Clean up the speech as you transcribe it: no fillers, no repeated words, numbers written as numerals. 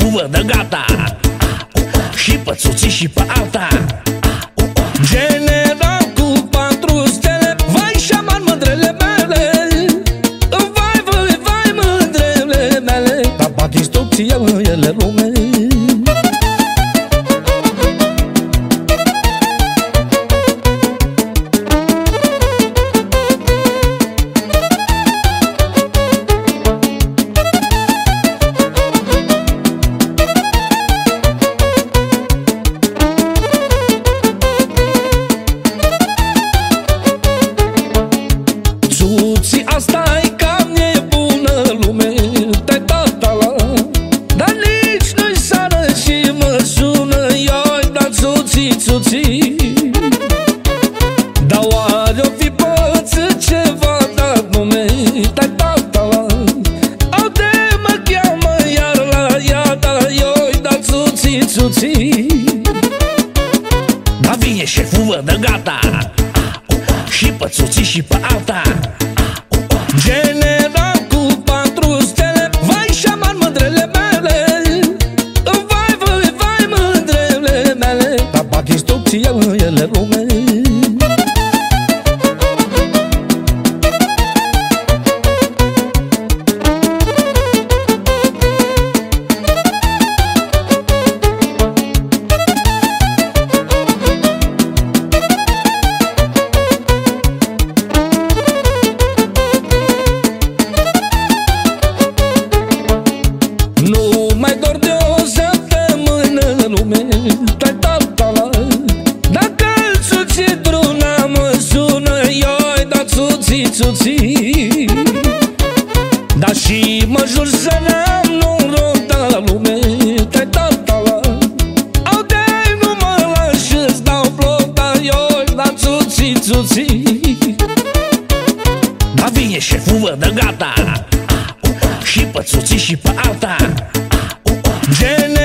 șeful vă dă gata, și pe țuții și pe alta. General cu 4 stele, vai șaman mândrele mele, vai, vai, vai mândrele mele, dar bat instrucție ele lume. Asta-i cam nebună lume, te-ai dat la, dar nici nu-i sară și mă sună, i-oi dat țuții, țuții. Dar oare-o fi pățit ceva dat nume, te-ai dat la, aude mă cheamă iar la ea, dar i-oi dat țuții, țuții. Dar vine șeful vă dă gata, și pe țuții și pe alta. General cu 4 stele, vai șaman mândrele mele, vai, vai, vai mândrele mele, dar bat instrucție ele lume. Mai dor de o săptămână lume, te-ai dat la, dacă țuții druna mă sună, i-oi dat țuții, țuții. Dar și mă jur să n-am noroc la lume, te-ai dat la, aude nu mă lași, îți dau bloc, dar i-oi dat țuții, țuții. Dar vine șeful vă dă gata, și pe țuții și pe alta. Gen